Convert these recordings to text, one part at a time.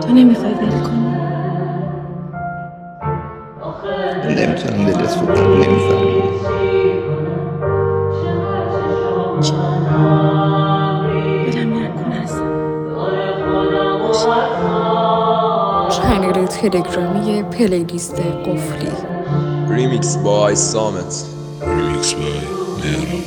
تو نمیخوای ول کنی؟ من نمیتونم دلت رو کنم، نمیفهمی. بدم نکن ازم. چنل تلگرامی پلیلیست قفلی. ریمیکس بای سامت. ریمیکس بای مهران.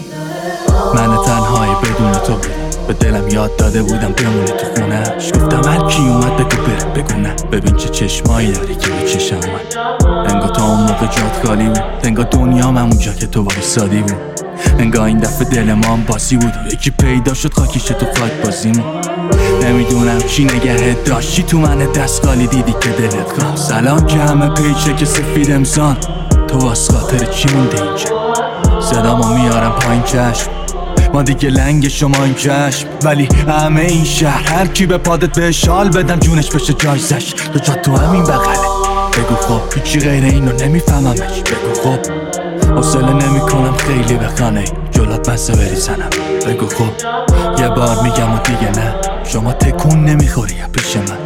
من تنهایی بدون تو به دلم یاد داده بودم بمونی تو خونه‌اش. گفتم هر کی اومد بگو بره، بگو نه. ببین چه چشمایی داری که به چشم اومد. انگار تا اون موقع جات خالی بود، انگار دنیام اونجا که تو وایسادی بود. انگار این دفعه دل ما هم باسی بود و یکی پیدا شد خاکیشه تو خاک بازیمون. نمیدونم چی نگهت داشتی تو من دست خالی دیدی که دلت خواست. سلام که همه پیچه که سفید امسان، تو واس خاطر چی مونده اینجا؟ صدامو میارم پایین چشم، ما دیگه لنگ شما این چشم. ولی همه این شهر هر کی به پادت به شال بدم جونش بشه جایزش. تو جا تو همین بغله، بگو خب هیچی غیر اینو نمیفهممش. بگو خب حوصله نمیکنم خیلی به خانه جلات بسه بریزنم. بگو خب یه بار میگم و دیگه نه، شما تکون نمیخوری یا پیش من.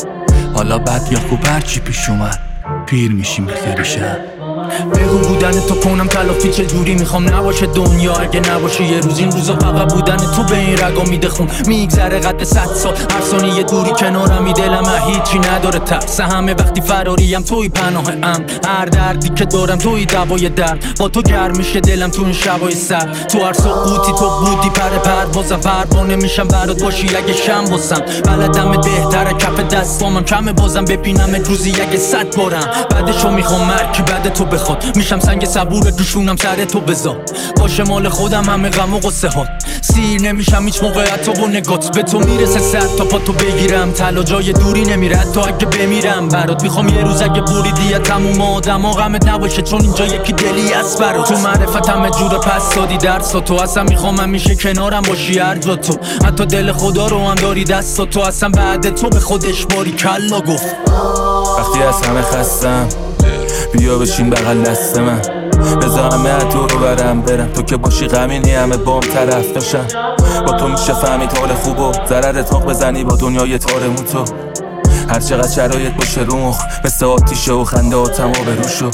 حالا بد یا خوب هرچی پیش اومد پیر میشیم بخیریشم. بگو بودن تو کنم تلافی چجوری میخوام نباشه دنیا اگه نباشه یه روز. این روزا فقط بودن تو به این رگا میده خون. میگذره قد 100 سال هر ثانیه دوری کنارم. دلم هیچی نداره ترس همه وقتی فراریم توی پناه ام. هر دردی که دارم توی دوای درد. با تو گرم میشه دلم تو این شبای سرد. تو هر سقوطی تو بودی پر پروازم. پروانه میشم برات باشی اگه شم باسم. بلدم بهتره کف دستامم کمه بازم ببینم روزی اگه 100 بارم. بعدشو میخوام مرگ بعد تو بخواد میشم سنگ صبور دوشونم سر تو بذار. باشه مال خودم همه غم و غصه ها. سیر نمیشم هیچ موقع حتی با نگات. به تو میرسه سر تا پا تو بگیرم. طلا جای دوری نمیره حتی اگه بمیرم برات. میخوام یه روز اگه بریدی تموم آدم ها غمت نباشه چون اینجا یکی دلی است برات. تو معرفت همه جور پس دادی درس تو اصلا میخوام همیشه کنارم باشی هر جا تو. حتی دل خدا رو هم داری دست تو اصلا بعد تو به خودش باری کلا گفت. وقتی از همه خستم بیا بشین بغل دست من. بذار همه تو رو برم تو که باشی غمینی همه بام طرف داشتم. با تو میشه فهمید حال خوب و ضرر تاق بزنی با دنیای تارمون تو. هر چقدر شرایط باشه رو مخ مثل آتیشه و خنده ها تمام روشو.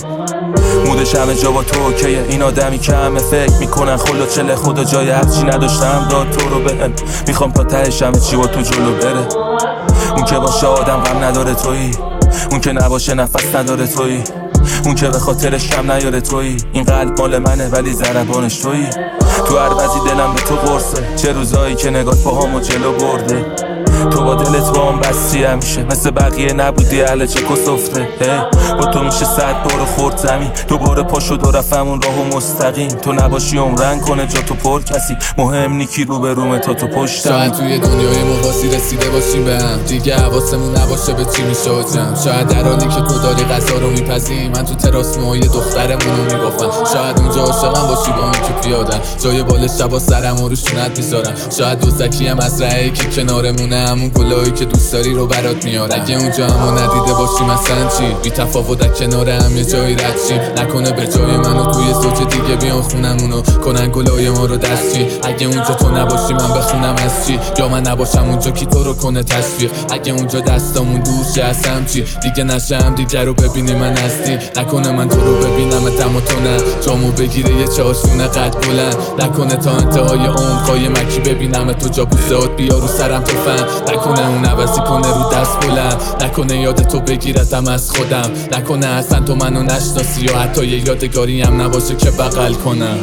مودش همه جا با تو اوکیه. این آدمی که همه فکر میکنن خلا چله خدا جای هرچی نداشتم داد تو رو بهم. میخوام تا تهش همه چی با تو جلو بره. اون که باشه آدم غم نداره تویی، اون که نباشه نفس نداره تویی، اون که به خاطرش کم نیاره تویی. این قلب مال منه ولی ضربانش تویی. تو هر وضعی دلم به تو قرصه. چه روزایی که نگات پاهامو جلو برده. تو با دلت با هم بستی همیشه مثل بقیه نبودی اهل چک و سفته. با تو میشه 100 بار خورد زمین. دوباره پا شد و رفم اون راهو مستقیم. تو نباشی عمرن کنه جا تو پر کسی. مهم نیکی رو به روم تا تو پشتم. شاید توی دنیای مواسی رسیده باشیم به هم دیگه حواسمون نباشه به چی میشه و جمع. شاید در حالی که تو داری غذا رو میپزی من تو تراس موهای دخترمونو میگفتم. شاید اونجا عاشقم باشی با اون که پیادم جای بال شبا سرم و روشونت میذارم. شاید دوزکی مزرعه که کنارمونه همون گلایی که دوست داری رو برات میارم. اگه اونجا همو ندیده باشی مثلا چی بی تفاوت در کنار هم یه جایی رد شیم. نکنه به جای منو توی زوج دیگه بیان خونمونو کنن گلای ما رو دستچی. اگه اونجا تو نباشی من بخونم از چی یا من نباشم اونجا کی تو رو کنه تشویق. اگه اونجا دستامون دور شه هستم چی دیگه نشم دیگه رو ببینی من هستی. نکنه من تو رو ببینم تم و تو نه جامو بگیره یه چاشونه قد بلند. نکنه تا انتهای عمقای مکی ببینم تو جا بوسهات بیا رو سرم تو فهم. نکنه اون عوضی کنه رو دست بلند. نکنه یاد تو بگیرتم از خودم. نکنه اصلا تو منو نشناسی یا حتی یه یادگاری هم نباشه که بغل کنم.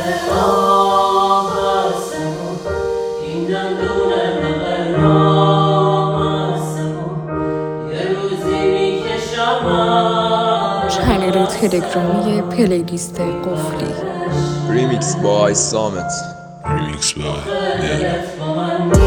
چنل تلگرامی پلیلیست قفلی. ریمیکس بای سامت. ریمیکس بای مهران.